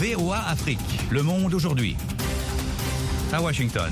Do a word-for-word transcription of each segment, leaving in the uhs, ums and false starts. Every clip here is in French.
V O A Afrique. Le monde aujourd'hui. À Washington.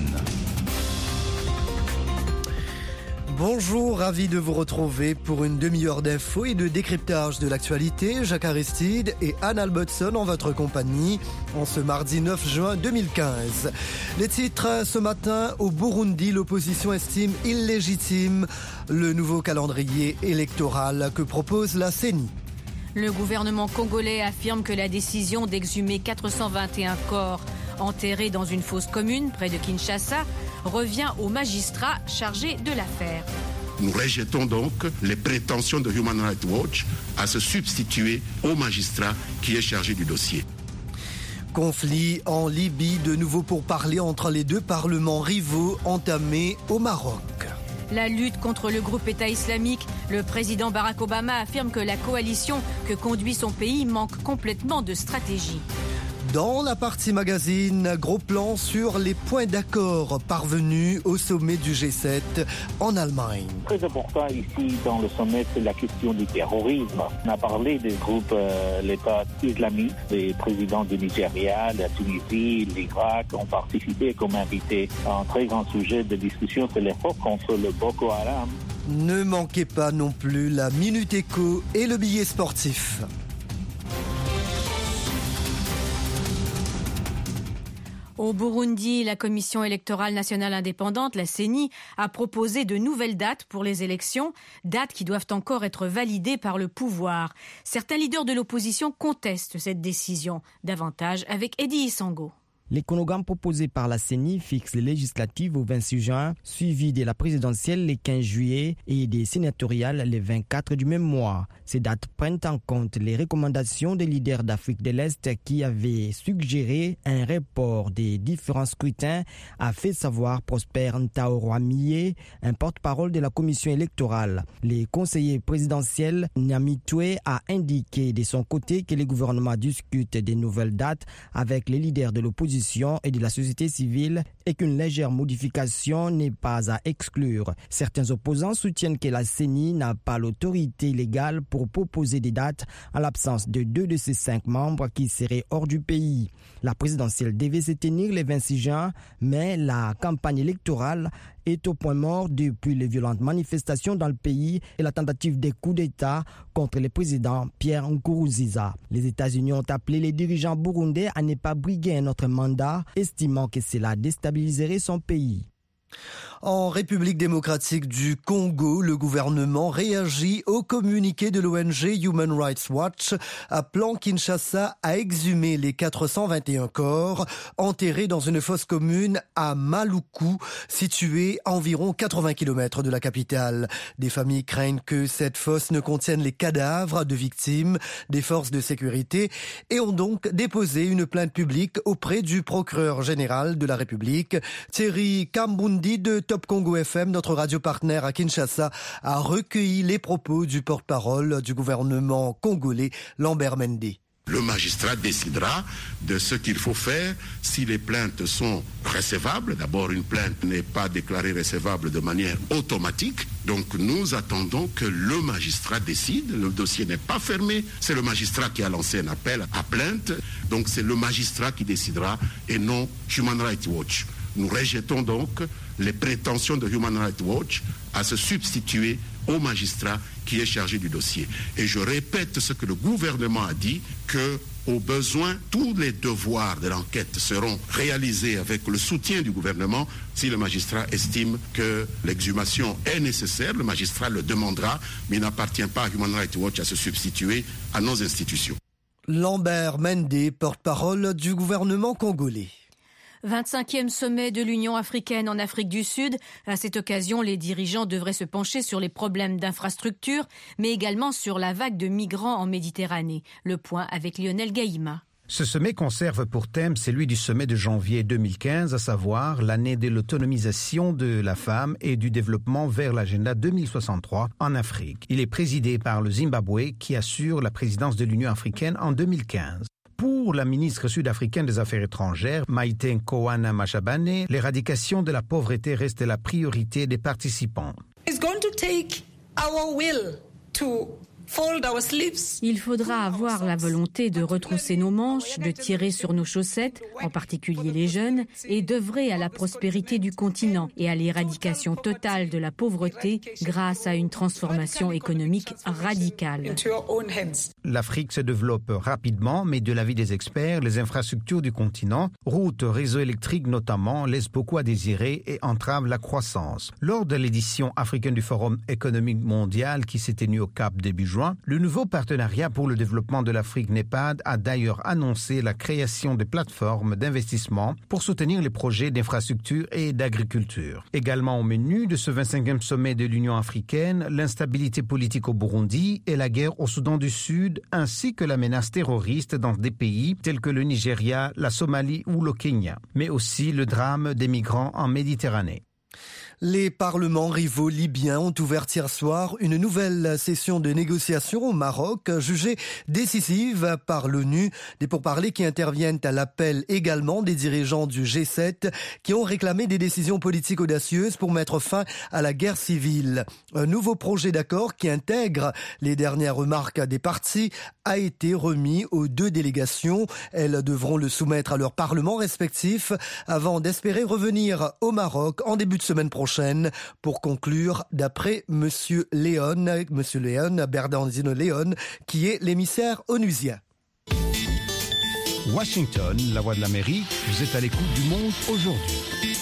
Bonjour, ravi de vous retrouver pour une demi-heure d'infos et de décryptage de l'actualité. Jacques Aristide et Anne Albertson en votre compagnie en ce mardi neuf juin deux mille quinze. Les titres ce matin: au Burundi, l'opposition estime illégitime le nouveau calendrier électoral que propose la C E N I. Le gouvernement congolais affirme que la décision d'exhumer quatre cent vingt et un corps enterrés dans une fosse commune près de Kinshasa revient aux magistrats chargés de l'affaire. Nous rejetons donc les prétentions de Human Rights Watch à se substituer au magistrat qui est chargé du dossier. Conflit en Libye, de nouveau pourparlers entre les deux parlements rivaux entamés au Maroc. La lutte contre le groupe État islamique, le président Barack Obama affirme que la coalition que conduit son pays manque complètement de stratégie. Dans la partie magazine, gros plan sur les points d'accord parvenus au sommet du G sept en Allemagne. Très important ici dans le sommet, c'est la question du terrorisme. On a parlé des groupes, euh, l'État islamique, les présidents du Nigeria, la Tunisie, l'Irak ont participé comme invités. Un très grand sujet de discussion, c'est l'effort contre le Boko Haram. Ne manquez pas non plus la Minute Éco et le billet sportif. Au Burundi, la Commission électorale nationale indépendante, la C E N I, a proposé de nouvelles dates pour les élections, dates qui doivent encore être validées par le pouvoir. Certains leaders de l'opposition contestent cette décision. Davantage avec Eddie Isango. Les chronogrammes proposés par la C E N I fixent les législatives au vingt-six juin, suivi de la présidentielle le quinze juillet et des sénatoriales le vingt-quatre du même mois. Ces dates prennent en compte les recommandations des leaders d'Afrique de l'Est qui avaient suggéré un report des différents scrutins, a fait savoir Prosper Ntaorwamiye, un porte-parole de la commission électorale. Le conseiller présidentiel Nyamitwe a indiqué de son côté que le gouvernement discute des nouvelles dates avec les leaders de l'opposition et de la société civile et qu'une légère modification n'est pas à exclure. Certains opposants soutiennent que la C E N I n'a pas l'autorité légale pour proposer des dates en l'absence de deux de ses cinq membres qui seraient hors du pays. La présidentielle devait se tenir le vingt-six juin, mais la campagne électorale est au point mort depuis les violentes manifestations dans le pays et la tentative de coup d'État contre le président Pierre Nkurunziza. Les États-Unis ont appelé les dirigeants burundais à ne pas briguer un autre mandat, estimant que cela déstabiliserait son pays. En République démocratique du Congo, le gouvernement réagit au communiqué de l'O N G Human Rights Watch appelant Kinshasa à exhumer les quatre cent vingt et un corps enterrés dans une fosse commune à Maluku, située à environ quatre-vingts kilomètres de la capitale. Des familles craignent que cette fosse ne contienne les cadavres de victimes des forces de sécurité et ont donc déposé une plainte publique auprès du procureur général de la République. Thierry Kambundi de Top Congo F M, notre radio partenaire à Kinshasa, a recueilli les propos du porte-parole du gouvernement congolais, Lambert Mende. Le magistrat décidera de ce qu'il faut faire si les plaintes sont recevables. D'abord, une plainte n'est pas déclarée recevable de manière automatique. Donc, nous attendons que le magistrat décide. Le dossier n'est pas fermé. C'est le magistrat qui a lancé un appel à plainte. Donc, c'est le magistrat qui décidera et non Human Rights Watch. Nous rejetons donc les prétentions de Human Rights Watch à se substituer au magistrat qui est chargé du dossier. Et je répète ce que le gouvernement a dit, que au besoin, tous les devoirs de l'enquête seront réalisés avec le soutien du gouvernement. Si le magistrat estime que l'exhumation est nécessaire, le magistrat le demandera, mais il n'appartient pas à Human Rights Watch à se substituer à nos institutions. Lambert Mende, porte-parole du gouvernement congolais. vingt-cinquième sommet de l'Union africaine en Afrique du Sud. À cette occasion, les dirigeants devraient se pencher sur les problèmes d'infrastructure, mais également sur la vague de migrants en Méditerranée. Le point avec Lionel Gaïma. Ce sommet conserve pour thème celui du sommet de janvier deux mille quinze, à savoir l'année de l'autonomisation de la femme et du développement vers l'agenda deux mille soixante-trois en Afrique. Il est présidé par le Zimbabwe qui assure la présidence de l'Union africaine en deux mille quinze. Pour la ministre sud-africaine des Affaires étrangères, Maite Nkoana Mashabane, l'éradication de la pauvreté reste la priorité des participants. It's going to take our will to Il faudra avoir la volonté de retrousser nos manches, de tirer sur nos chaussettes, en particulier les jeunes, et d'œuvrer à la prospérité du continent et à l'éradication totale de la pauvreté grâce à une transformation économique radicale. L'Afrique se développe rapidement, mais de l'avis des experts, les infrastructures du continent, routes, réseaux électriques notamment, laissent beaucoup à désirer et entravent la croissance. Lors de l'édition africaine du Forum économique mondial qui s'est tenue au Cap début juin, le nouveau partenariat pour le développement de l'Afrique NEPAD a d'ailleurs annoncé la création de plateformes d'investissement pour soutenir les projets d'infrastructure et d'agriculture. Également au menu de ce vingt-cinquième sommet de l'Union africaine, l'instabilité politique au Burundi et la guerre au Soudan du Sud, ainsi que la menace terroriste dans des pays tels que le Nigeria, la Somalie ou le Kenya, mais aussi le drame des migrants en Méditerranée. Les parlements rivaux libyens ont ouvert hier soir une nouvelle session de négociation au Maroc, jugée décisive par l'ONU. Des pourparlers qui interviennent à l'appel également des dirigeants du G sept qui ont réclamé des décisions politiques audacieuses pour mettre fin à la guerre civile. Un nouveau projet d'accord qui intègre les dernières remarques des partis a été remis aux deux délégations. Elles devront le soumettre à leurs parlements respectifs avant d'espérer revenir au Maroc en début de semaine prochaine. Pour conclure, d'après Monsieur Léon, Monsieur Léon, Bernardino Léon, qui est l'émissaire onusien. Washington, la voix de l'Amérique, vous êtes à l'écoute du monde aujourd'hui.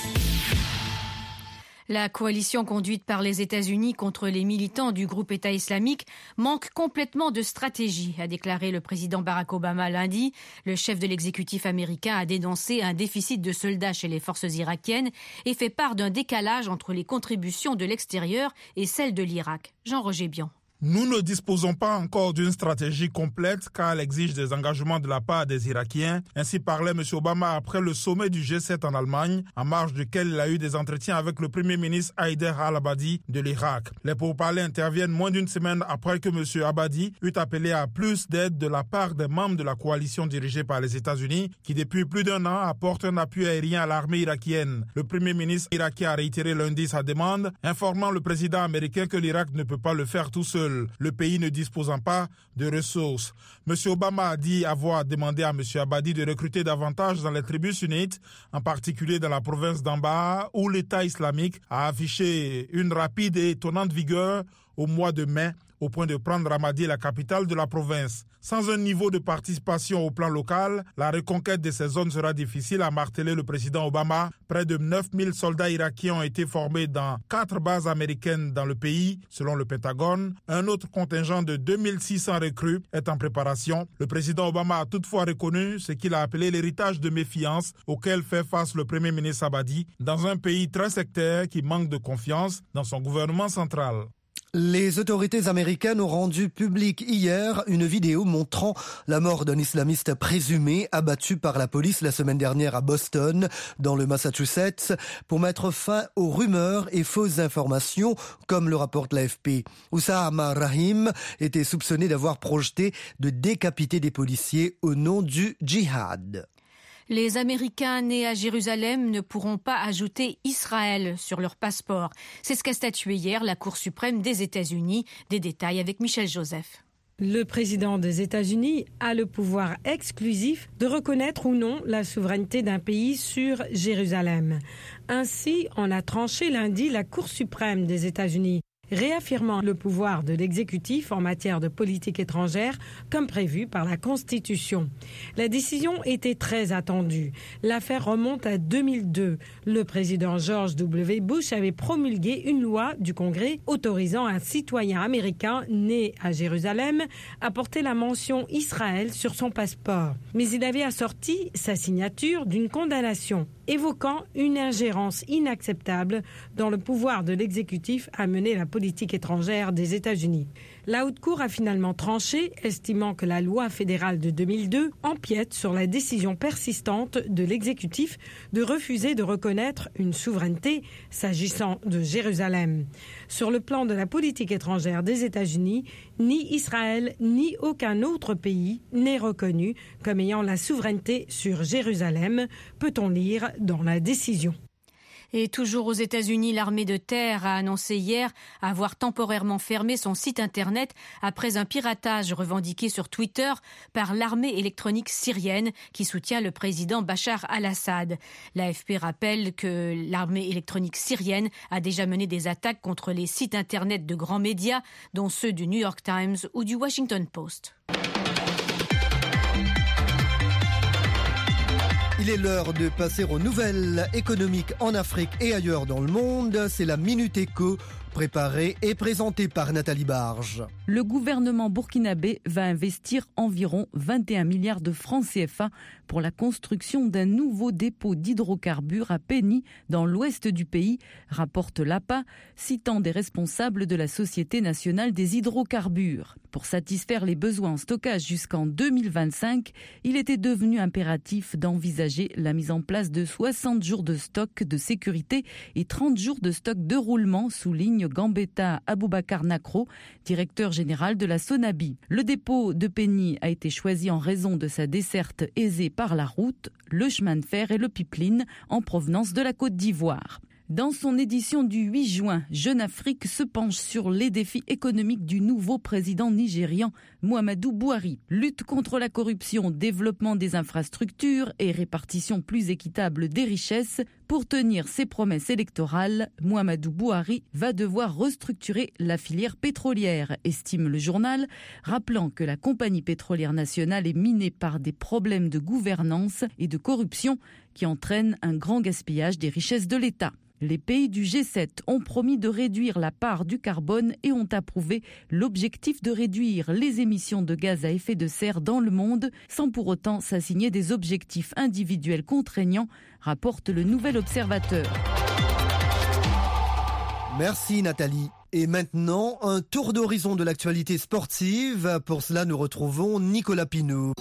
La coalition conduite par les États-Unis contre les militants du groupe État islamique manque complètement de stratégie, a déclaré le président Barack Obama lundi. Le chef de l'exécutif américain a dénoncé un déficit de soldats chez les forces irakiennes et fait part d'un décalage entre les contributions de l'extérieur et celles de l'Irak. Jean-Roger Bian. Nous ne disposons pas encore d'une stratégie complète car elle exige des engagements de la part des Irakiens. Ainsi parlait M. Obama après le sommet du G sept en Allemagne, en marge duquel il a eu des entretiens avec le Premier ministre Haider al-Abadi de l'Irak. Les pourparlers interviennent moins d'une semaine après que M. Abadi eut appelé à plus d'aide de la part des membres de la coalition dirigée par les États-Unis qui depuis plus d'un an apportent un appui aérien à l'armée irakienne. Le Premier ministre irakien a réitéré lundi sa demande, informant le président américain que l'Irak ne peut pas le faire tout seul, le pays ne disposant pas de ressources. M. Obama a dit avoir demandé à M. Abadi de recruter davantage dans les tribus sunnites, en particulier dans la province d'Anbar, où l'État islamique a affiché une rapide et étonnante vigueur au mois de mai, au point de prendre Ramadi, la capitale de la province. Sans un niveau de participation au plan local, la reconquête de ces zones sera difficile, a martelé le président Obama. Près de neuf mille soldats irakiens ont été formés dans quatre bases américaines dans le pays, selon le Pentagone. Un autre contingent de deux mille six cents recrues est en préparation. Le président Obama a toutefois reconnu ce qu'il a appelé l'héritage de méfiance auquel fait face le premier ministre Abadi dans un pays très sectaire qui manque de confiance dans son gouvernement central. Les autorités américaines ont rendu publique hier une vidéo montrant la mort d'un islamiste présumé abattu par la police la semaine dernière à Boston, dans le Massachusetts, pour mettre fin aux rumeurs et fausses informations, comme le rapporte l'A F P. Oussama Rahim était soupçonné d'avoir projeté de décapiter des policiers au nom du djihad. Les Américains nés à Jérusalem ne pourront pas ajouter Israël sur leur passeport. C'est ce qu'a statué hier la Cour suprême des États-Unis. Des détails avec Michel Joseph. Le président des États-Unis a le pouvoir exclusif de reconnaître ou non la souveraineté d'un pays sur Jérusalem. Ainsi, en a tranché lundi la Cour suprême des États-Unis, réaffirmant le pouvoir de l'exécutif en matière de politique étrangère comme prévu par la Constitution. La décision était très attendue. L'affaire remonte à deux mille deux. Le président George W. Bush avait promulgué une loi du Congrès autorisant un citoyen américain né à Jérusalem à porter la mention Israël sur son passeport. Mais il avait assorti sa signature d'une condamnation évoquant une ingérence inacceptable dans le pouvoir de l'exécutif à mener la politique étrangère des États-Unis. La Haute Cour a finalement tranché, estimant que la loi fédérale de deux mille deux empiète sur la décision persistante de l'exécutif de refuser de reconnaître une souveraineté s'agissant de Jérusalem. Sur le plan de la politique étrangère des États-Unis, ni Israël ni aucun autre pays n'est reconnu comme ayant la souveraineté sur Jérusalem, peut-on lire dans la décision. Et toujours aux États-Unis, l'armée de terre a annoncé hier avoir temporairement fermé son site internet après un piratage revendiqué sur Twitter par l'armée électronique syrienne qui soutient le président Bachar al-Assad. L'A F P rappelle que l'armée électronique syrienne a déjà mené des attaques contre les sites internet de grands médias, dont ceux du New York Times ou du Washington Post. Il est l'heure de passer aux nouvelles économiques en Afrique et ailleurs dans le monde. C'est la Minute Éco, préparée et présentée par Nathalie Barge. Le gouvernement burkinabé va investir environ vingt et un milliards de francs C F A pour la construction d'un nouveau dépôt d'hydrocarbures à Péni, dans l'ouest du pays, rapporte l'A P A, citant des responsables de la Société nationale des hydrocarbures. Pour satisfaire les besoins en stockage jusqu'en deux mille vingt-cinq, il était devenu impératif d'envisager la mise en place de soixante jours de stock de sécurité et trente jours de stock de roulement, souligne Gambetta Aboubakar Nakro, directeur général de la Sonabi. Le dépôt de Péni a été choisi en raison de sa desserte aisée par la route, le chemin de fer et le pipeline en provenance de la Côte d'Ivoire. Dans son édition du huit juin, Jeune Afrique se penche sur les défis économiques du nouveau président nigérian Muhammadu Buhari. Lutte contre la corruption, développement des infrastructures et répartition plus équitable des richesses. Pour tenir ses promesses électorales, Muhammadu Buhari va devoir restructurer la filière pétrolière, estime le journal, rappelant que la compagnie pétrolière nationale est minée par des problèmes de gouvernance et de corruption qui entraînent un grand gaspillage des richesses de l'État. Les pays du G sept ont promis de réduire la part du carbone et ont approuvé l'objectif de réduire les émissions de gaz à effet de serre dans le monde, sans pour autant s'assigner des objectifs individuels contraignants, rapporte le Nouvel Observateur. Merci Nathalie. Et maintenant, un tour d'horizon de l'actualité sportive. Pour cela, nous retrouvons Nicolas Pinault.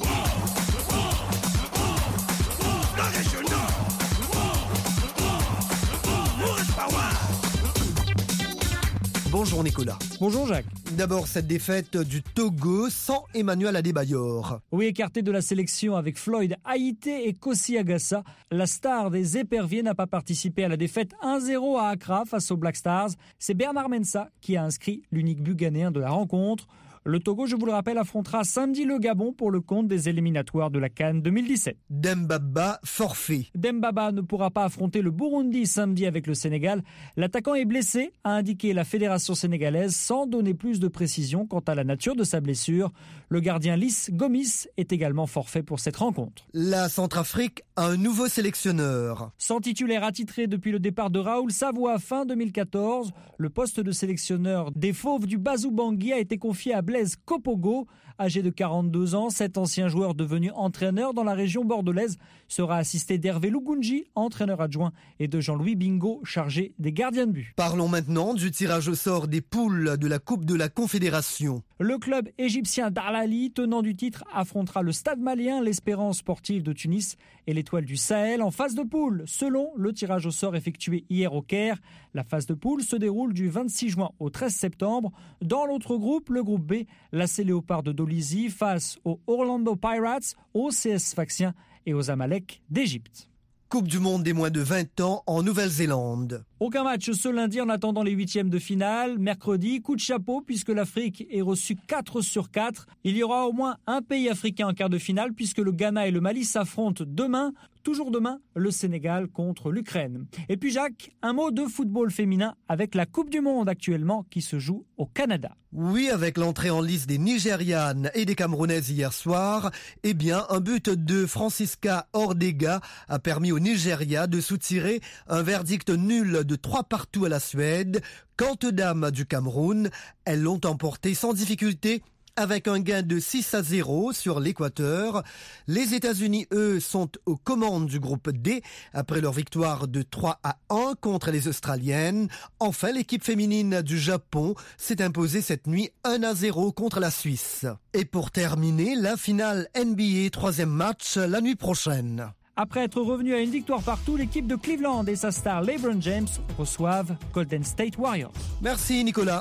Bonjour Nicolas. Bonjour Jacques. D'abord cette défaite du Togo sans Emmanuel Adebayor. Oui, écarté de la sélection avec Floyd Haïté et Kossi Agassa, la star des éperviers n'a pas participé à la défaite un zéro à Accra face aux Black Stars. C'est Bernard Mensah qui a inscrit l'unique but ghanéen de la rencontre. Le Togo, je vous le rappelle, affrontera samedi le Gabon pour le compte des éliminatoires de la CAN deux mille dix-sept. Dembaba forfait. Dembaba ne pourra pas affronter le Burundi samedi avec le Sénégal. L'attaquant est blessé, a indiqué la fédération sénégalaise sans donner plus de précision quant à la nature de sa blessure. Le gardien Lys Gomis est également forfait pour cette rencontre. La Centrafrique a un nouveau sélectionneur. Sans titulaire attitré depuis le départ de Raoul Savoie fin deux mille quatorze, le poste de sélectionneur des Fauves du Bazou-Bangui a été confié à Blaise Kopogo. Âgé de quarante-deux ans, cet ancien joueur devenu entraîneur dans la région bordelaise sera assisté d'Hervé Lugunji, entraîneur adjoint, et de Jean-Louis Bingo, chargé des gardiens de but. Parlons maintenant du tirage au sort des poules de la Coupe de la Confédération. Le club égyptien d'Al-Ahly, tenant du titre, affrontera le Stade malien, l'Espérance sportive de Tunis et l'Étoile du Sahel en phase de poule. Selon le tirage au sort effectué hier au Caire, la phase de poule se déroule du vingt-six juin au treize septembre. Dans l'autre groupe, le groupe B, l'A C Léopard de Dolisie face aux Orlando Pirates, au C S Sfaxien et aux Amalek d'Égypte. Coupe du monde des moins de vingt ans en Nouvelle-Zélande. Aucun match ce lundi en attendant les huitièmes de finale. Mercredi, coup de chapeau puisque l'Afrique est reçue quatre sur quatre. Il y aura au moins un pays africain en quart de finale puisque le Ghana et le Mali s'affrontent demain. Toujours demain, le Sénégal contre l'Ukraine. Et puis Jacques, un mot de football féminin avec la Coupe du Monde actuellement qui se joue au Canada. Oui, avec l'entrée en lice des Nigérianes et des Camerounaises hier soir, eh bien, un but de Francisca Ordega a permis au Nigeria de soutirer un verdict nul de trois partout à la Suède. Quant aux dames du Cameroun, elles l'ont emporté sans difficulté avec un gain de six à zéro sur l'Équateur. Les États-Unis, eux, sont aux commandes du groupe D après leur victoire de trois à un contre les Australiennes. Enfin, l'équipe féminine du Japon s'est imposée cette nuit un à zéro contre la Suisse. Et pour terminer, la finale N B A, troisième match la nuit prochaine. Après être revenu à une victoire partout, l'équipe de Cleveland et sa star LeBron James reçoivent Golden State Warriors. Merci Nicolas.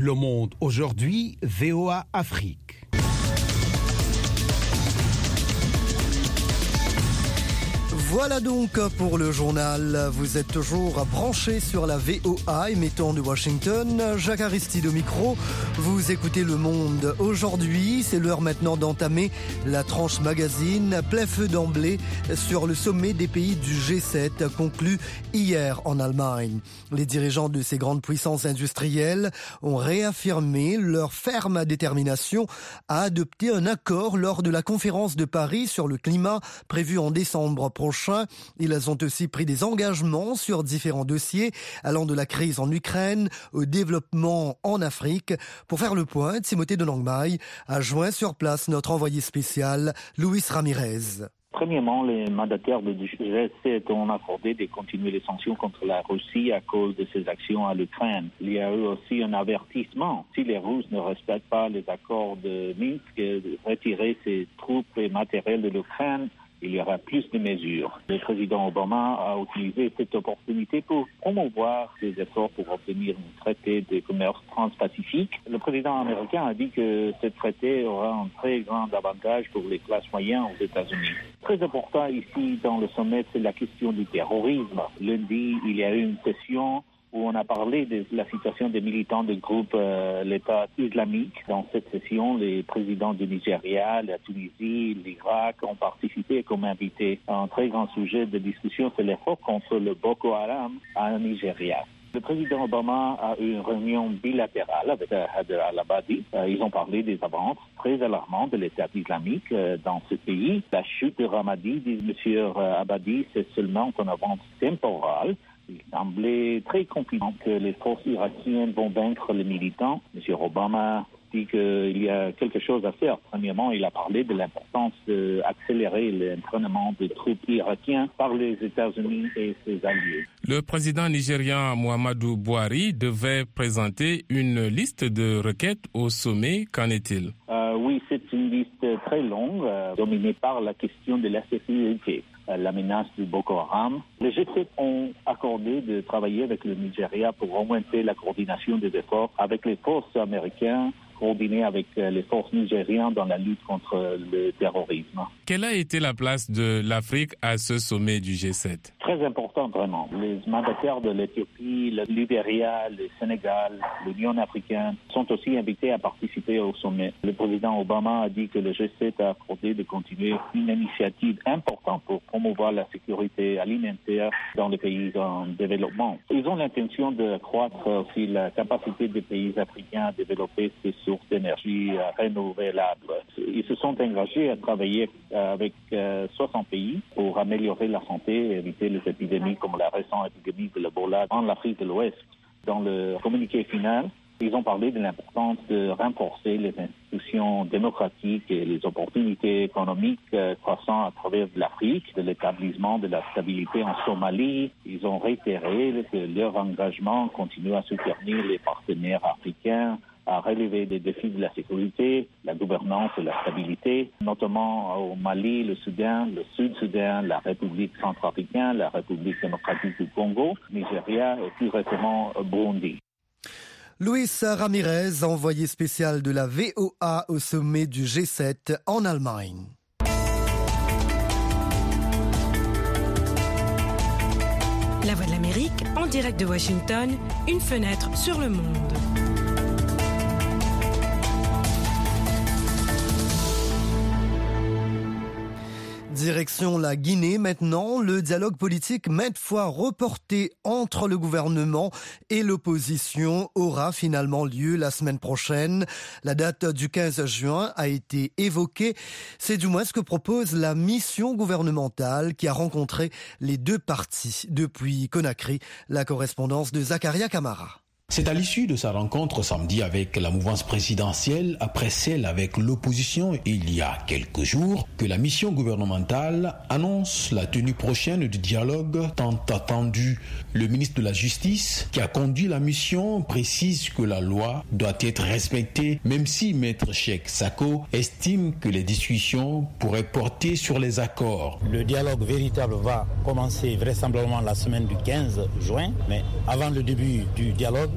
Le Monde aujourd'hui, V O A Afrique. Voilà donc pour le journal. Vous êtes toujours branchés sur la V O A émettant de Washington. Jacques Aristide au micro. Vous écoutez Le Monde aujourd'hui. C'est l'heure maintenant d'entamer la tranche magazine. Plein feu d'emblée sur le sommet des pays du G sept conclu hier en Allemagne. Les dirigeants de ces grandes puissances industrielles ont réaffirmé leur ferme détermination à adopter un accord lors de la conférence de Paris sur le climat prévue en décembre prochain. Ils ont aussi pris des engagements sur différents dossiers allant de la crise en Ukraine au développement en Afrique. Pour faire le point, Timothée de Langmail a joint sur place notre envoyé spécial, Luis Ramirez. Premièrement, les mandataires du G sept ont accordé de continuer les sanctions contre la Russie à cause de ses actions à l'Ukraine. Il y a eu aussi un avertissement. Si les Russes ne respectent pas les accords de Minsk, de retirer ses troupes et matériel de l'Ukraine, il y aura plus de mesures. Le président Obama a utilisé cette opportunité pour promouvoir ses efforts pour obtenir un traité de commerce transpacifique. Le président américain a dit que ce traité aura un très grand avantage pour les classes moyennes aux États-Unis. Très important ici dans le sommet, c'est la question du terrorisme. Lundi, il y a eu une session où on a parlé de la situation des militants du groupe euh, l'État islamique. Dans cette session, les présidents du Nigeria, la Tunisie, l'Irak ont participé comme invités. Un très grand sujet de discussion, c'est l'effort contre le Boko Haram en Nigeria. Le président Obama a eu une réunion bilatérale avec Haider al-Abadi. Euh, ils ont parlé des avances très alarmantes de l'État islamique euh, dans ce pays. La chute de Ramadi, dit M. Abadi, c'est seulement une avance temporale. Il semblait très confiant que les forces irakiennes vont vaincre les militants. M. Obama dit qu'il y a quelque chose à faire. Premièrement, il a parlé de l'importance d'accélérer l'entraînement des troupes irakiennes par les États-Unis et ses alliés. Le président nigérian Muhammadu Buhari devait présenter une liste de requêtes au sommet. Qu'en est-il? euh, Oui, c'est une liste très longue, euh, dominée par la question de la sécurité. La menace du Boko Haram. Les G sept ont accordé de travailler avec le Nigeria pour augmenter la coordination des efforts avec les forces américaines, coordonnées avec les forces nigériennes dans la lutte contre le terrorisme. Quelle a été la place de l'Afrique à ce sommet du G sept? Très important, vraiment. Les mandataires de l'Éthiopie, le Libéria, le Sénégal, l'Union africaine sont aussi invités à participer au sommet. Le président Obama a dit que le G sept a accordé de continuer une initiative importante pour promouvoir la sécurité alimentaire dans les pays en développement. Ils ont l'intention de croître aussi la capacité des pays africains à développer ces sources d'énergie renouvelables. Ils se sont engagés à travailler avec soixante pays pour améliorer la santé et éviter les épidémies comme la récente épidémie de l'Ebola en Afrique de l'Ouest. Dans le communiqué final, ils ont parlé de l'importance de renforcer les institutions démocratiques et les opportunités économiques croissantes à travers l'Afrique, de l'établissement de la stabilité en Somalie. Ils ont réitéré que leur engagement continue à soutenir les partenaires africains, à relever des défis de la sécurité, la gouvernance et la stabilité, notamment au Mali, le Soudan, le Sud-Soudan, la République centrafricaine, la République démocratique du Congo, Nigeria et plus récemment Burundi. Luis Ramirez, envoyé spécial de la V O A au sommet du G sept en Allemagne. La Voix de l'Amérique, en direct de Washington, une fenêtre sur le monde. Direction la Guinée maintenant, le dialogue politique maintes fois reporté entre le gouvernement et l'opposition aura finalement lieu la semaine prochaine. La date du quinze juin a été évoquée. C'est du moins ce que propose la mission gouvernementale qui a rencontré les deux parties depuis Conakry. La correspondance de Zakaria Kamara. C'est à l'issue de sa rencontre samedi avec la mouvance présidentielle, après celle avec l'opposition il y a quelques jours, que la mission gouvernementale annonce la tenue prochaine du dialogue tant attendu. Le ministre de la Justice, qui a conduit la mission, précise que la loi doit être respectée, même si Maître Cheikh Sako estime que les discussions pourraient porter sur les accords. Le dialogue véritable va commencer vraisemblablement la semaine du quinze juin, mais avant le début du dialogue,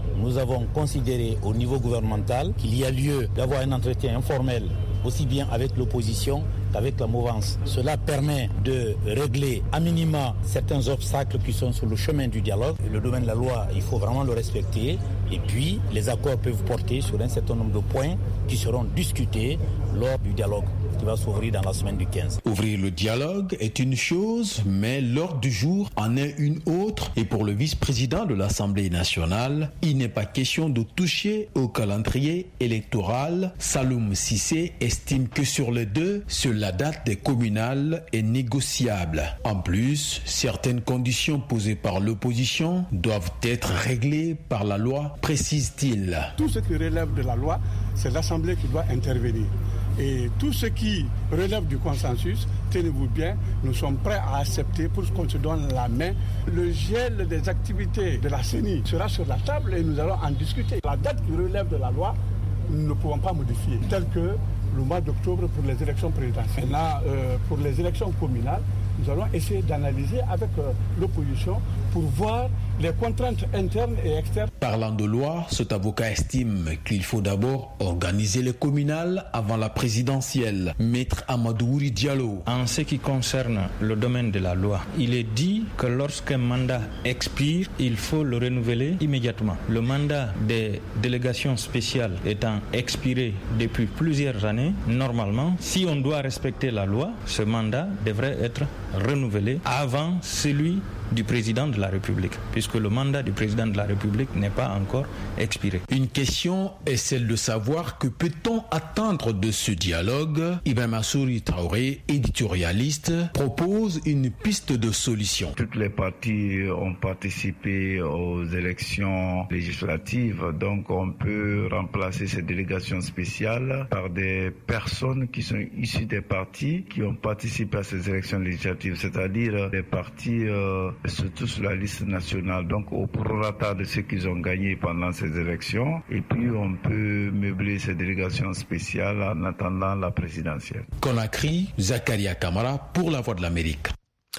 nous avons considéré au niveau gouvernemental qu'il y a lieu d'avoir un entretien informel aussi bien avec l'opposition qu'avec la mouvance. Cela permet de régler à minima certains obstacles qui sont sur le chemin du dialogue. Le domaine de la loi, il faut vraiment le respecter. Et puis, les accords peuvent porter sur un certain nombre de points qui seront discutés lors du dialogue qui va s'ouvrir dans la semaine du quinze. Ouvrir le dialogue est une chose, mais l'ordre du jour en est une autre. Et pour le vice-président de l'Assemblée nationale, il n'est pas question de toucher au calendrier électoral. Saloum Cissé estime que sur les deux, seule la date des communales est négociable. En plus, certaines conditions posées par l'opposition doivent être réglées par la loi, précise-t-il. Tout ce qui relève de la loi, c'est l'Assemblée qui doit intervenir. Et tout ce qui relève du consensus, tenez-vous bien, nous sommes prêts à accepter pour qu'on se donne la main. Le gel des activités de la C E N I sera sur la table et nous allons en discuter. La date qui relève de la loi, nous ne pouvons pas modifier, tel que le mois d'octobre pour les élections présidentielles. Là, euh, pour les élections communales, nous allons essayer d'analyser avec euh, l'opposition pour voir les contraintes internes et externes. Parlant de loi, cet avocat estime qu'il faut d'abord organiser les communales avant la présidentielle. Maître Amadouri Diallo. En ce qui concerne le domaine de la loi, il est dit que lorsqu'un mandat expire, il faut le renouveler immédiatement. Le mandat des délégations spéciales étant expiré depuis plusieurs années, normalement, si on doit respecter la loi, ce mandat devrait être renouvelé avant celui du président de la République, puisque le mandat du président de la République n'est pas encore expiré. Une question est celle de savoir que peut-on attendre de ce dialogue. Ibn Massouri Traoré, éditorialiste, propose une piste de solution. Toutes les parties ont participé aux élections législatives, donc on peut remplacer ces délégations spéciales par des personnes qui sont issues des partis qui ont participé à ces élections législatives, c'est-à-dire des partis euh, surtout sur la liste nationale, donc au prorata de ceux qu'ils ont gagné pendant ces élections, et puis on peut meubler ces délégations spéciales en attendant la présidentielle. Conakry, Zakaria Kamara pour la Voix de l'Amérique.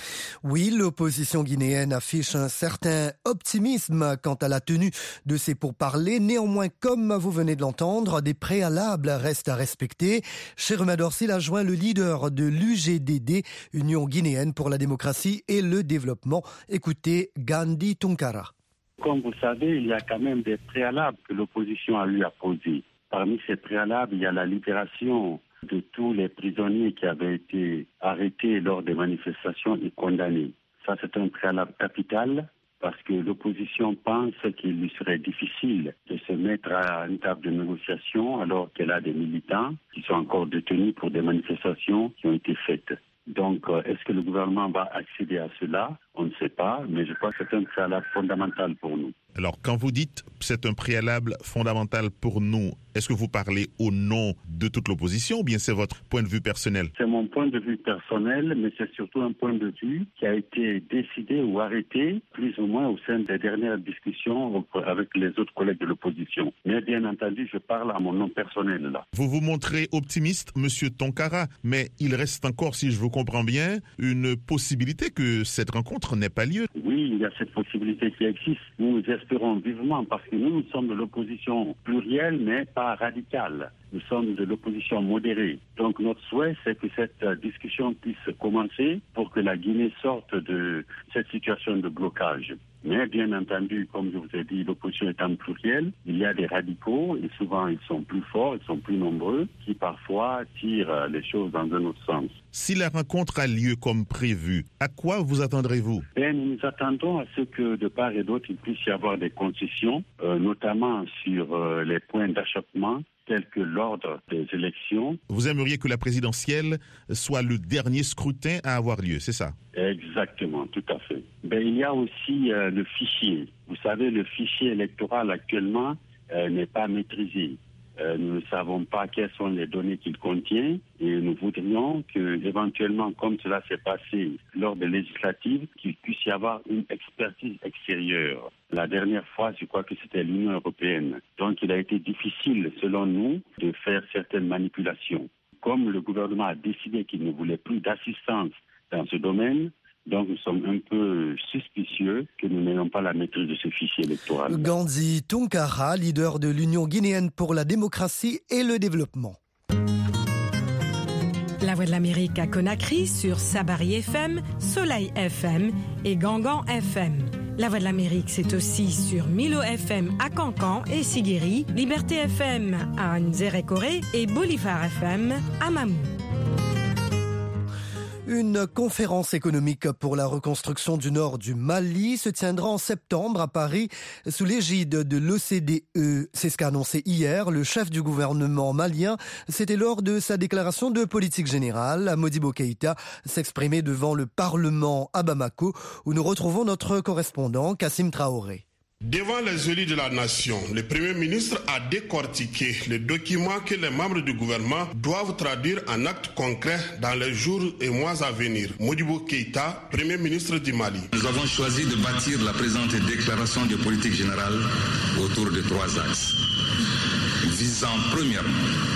Oui, l'opposition guinéenne affiche un certain optimisme quant à la tenue de ces pourparlers. Néanmoins, comme vous venez de l'entendre, des préalables restent à respecter. Cheikh Dorsil a joint le leader de l'U G D D, Union guinéenne pour la démocratie et le développement. Écoutez Gandhi Tunkara. Comme vous savez, il y a quand même des préalables que l'opposition a eu à poser. Parmi ces préalables, il y a la libération de tous les prisonniers qui avaient été arrêtés lors des manifestations et condamnés. Ça, c'est un préalable capital parce que l'opposition pense qu'il lui serait difficile de se mettre à une table de négociation alors qu'elle a des militants qui sont encore détenus pour des manifestations qui ont été faites. Donc, est-ce que le gouvernement va accéder à cela? On ne sait pas, mais je crois que c'est un préalable fondamental pour nous. Alors, quand vous dites c'est un préalable fondamental pour nous, est-ce que vous parlez au nom de toute l'opposition ou bien c'est votre point de vue personnel? C'est mon point de vue personnel, mais c'est surtout un point de vue qui a été décidé ou arrêté plus ou moins au sein des dernières discussions avec les autres collègues de l'opposition. Mais bien entendu, je parle à mon nom personnel là. Vous vous montrez optimiste, Monsieur Tunkara, mais il reste encore, si je vous comprends bien, une possibilité que cette rencontre n'ait pas lieu. Oui, il y a cette possibilité qui existe. Nous espérons vivement parce que nous, nous sommes de l'opposition plurielle, mais pas radicale. Nous sommes de l'opposition modérée. Donc notre souhait, c'est que cette discussion puisse commencer pour que la Guinée sorte de cette situation de blocage. Mais bien entendu, comme je vous ai dit, l'opposition étant plurielle, il y a des radicaux et souvent ils sont plus forts, ils sont plus nombreux, qui parfois tirent les choses dans un autre sens. Si la rencontre a lieu comme prévu, à quoi vous attendrez-vous? Ben, nous nous attendons à ce que de part et d'autre, il puisse y avoir des concessions, euh, notamment sur euh, les points d'achoppement, tels que l'ordre des élections. Vous aimeriez que la présidentielle soit le dernier scrutin à avoir lieu, c'est ça? Exactement, tout à fait. Ben, il y a aussi euh, le fichier. Vous savez, le fichier électoral actuellement euh, n'est pas maîtrisé. Euh, nous ne savons pas quelles sont les données qu'il contient et nous voudrions que, éventuellement, comme cela s'est passé lors des législatives, qu'il puisse y avoir une expertise extérieure. La dernière fois, je crois que c'était l'Union européenne. Donc, il a été difficile, selon nous, de faire certaines manipulations. Comme le gouvernement a décidé qu'il ne voulait plus d'assistance dans ce domaine, Donc nous sommes un peu suspicieux que nous n'ayons pas la maîtrise de ce fichier électoral. Gandhi Tunkara, leader de l'Union guinéenne pour la démocratie et le développement. La Voix de l'Amérique à Conakry sur Sabari F M, Soleil F M et Gangan F M. La Voix de l'Amérique, c'est aussi sur Milo F M à Cancan et Siguiri, Liberté F M à Nzérékoré et Bolivar F M à Mamou. Une conférence économique pour la reconstruction du nord du Mali se tiendra en septembre à Paris sous l'égide de l'O C D E. C'est ce qu'a annoncé hier le chef du gouvernement malien. C'était lors de sa déclaration de politique générale. Modibo Keïta s'exprimait devant le Parlement à Bamako où nous retrouvons notre correspondant Kassim Traoré. Devant les élus de la nation, le Premier ministre a décortiqué les documents que les membres du gouvernement doivent traduire en actes concrets dans les jours et mois à venir. Modibo Keïta, Premier ministre du Mali. Nous avons choisi de bâtir la présente déclaration de politique générale autour de trois axes, visant premièrement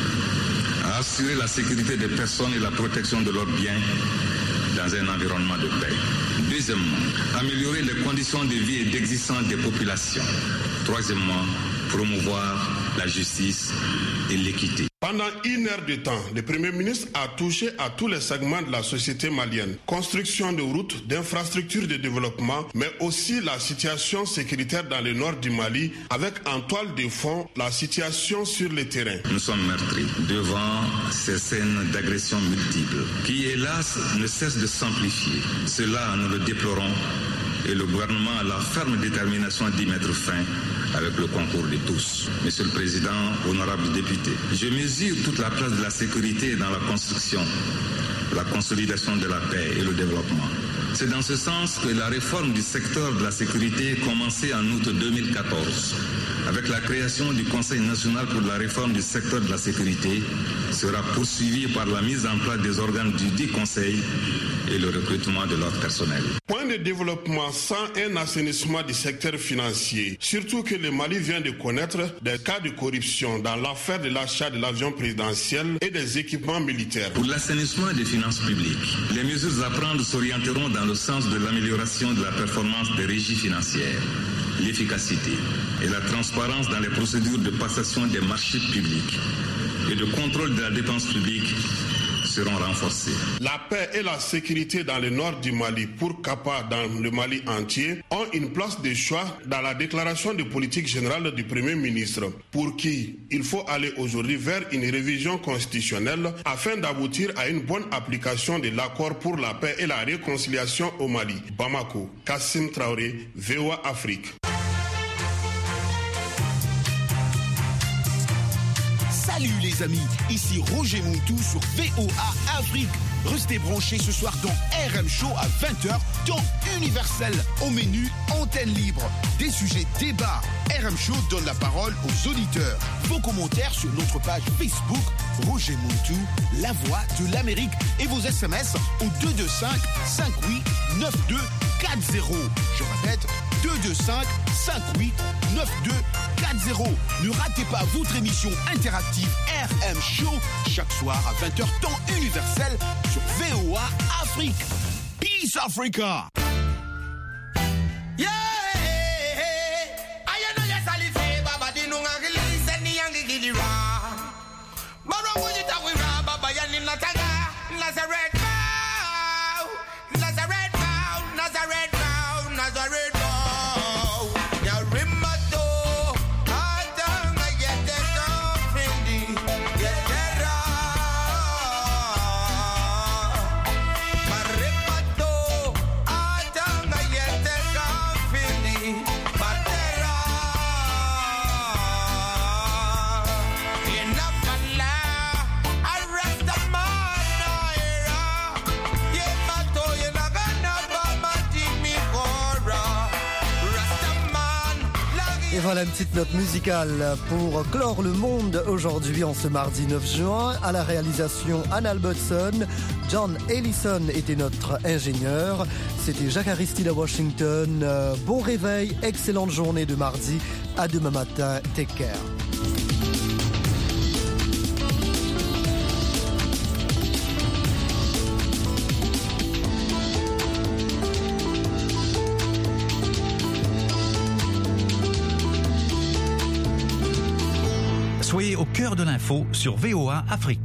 à assurer la sécurité des personnes et la protection de leurs biens dans un environnement de paix. Deuxièmement, améliorer les conditions de vie et d'existence des populations. Troisièmement, promouvoir la justice et l'équité. Pendant une heure de temps, le Premier ministre a touché à tous les segments de la société malienne. Construction de routes, d'infrastructures de développement, mais aussi la situation sécuritaire dans le nord du Mali, avec en toile de fond la situation sur le terrain. Nous sommes meurtris devant ces scènes d'agressions multiples, qui hélas ne cessent de s'amplifier. Cela, nous le déplorons, et le gouvernement a la ferme détermination d'y mettre fin avec le concours de tous. Monsieur le Président, honorables députés, je mesure toute la place de la sécurité dans la construction, la consolidation de la paix et le développement. C'est dans ce sens que la réforme du secteur de la sécurité commencée en août deux mille quatorze, avec la création du Conseil national pour la réforme du secteur de la sécurité, sera poursuivie par la mise en place des organes du dit Conseil et le recrutement de leur personnel. Point de développement sans un assainissement du secteur financier, surtout que le Mali vient de connaître des cas de corruption dans l'affaire de l'achat de l'avion présidentiel et des équipements militaires. Pour l'assainissement des finances publiques, les mesures à prendre s'orienteront dans le sens de l'amélioration de la performance des régies financières, l'efficacité et la transparence dans les procédures de passation des marchés publics et de contrôle de la dépense publique seront renforcées. La paix et la sécurité dans le nord du Mali, pour Kapa dans le Mali entier, ont une place de choix dans la déclaration de politique générale du Premier ministre, pour qui il faut aller aujourd'hui vers une révision constitutionnelle afin d'aboutir à une bonne application de l'accord pour la paix et la réconciliation au Mali. Bamako, Kassim Traoré, V O A Afrique. Salut les amis, ici Roger Montou sur V O A Afrique. Restez branchés ce soir dans R M Show à vingt heures, temps universel. Au menu, antenne libre, des sujets débats. R M Show donne la parole aux auditeurs. Vos commentaires sur notre page Facebook, Roger Montou, la voix de l'Amérique. Et vos S M S au deux deux cinq, cinq huit, neuf deux quatre zéro. Je répète, deux deux cinq, cinq huit, neuf deux quatre zéro. Ne ratez pas votre émission interactive R M Show chaque soir à vingt heures, temps universel sur V O A Afrique. Peace Africa. Yeah, I know yes I live baba di nunga gili seni yangi gili ra. Baro muji tawi ra baba yani nataga Nazareth bow, Nazareth bow, Nazareth bow, Nazareth bow. Ya rimato atanga yete kofindi yetera. Marimato atanga yete kofindi batera. Inafala arresta manaira. Yemato yenagana bamatimi kora. Rastaman lagi. Et voilà une petite note musicale pour clore le monde aujourd'hui en ce mardi neuf juin. À la réalisation, Anne Albertson. John Ellison était notre ingénieur. C'était Jacques Aristide à Washington. Euh, Bon réveil, excellente journée de mardi. À demain matin. Take care. au cœur de l'info sur V O A Afrique.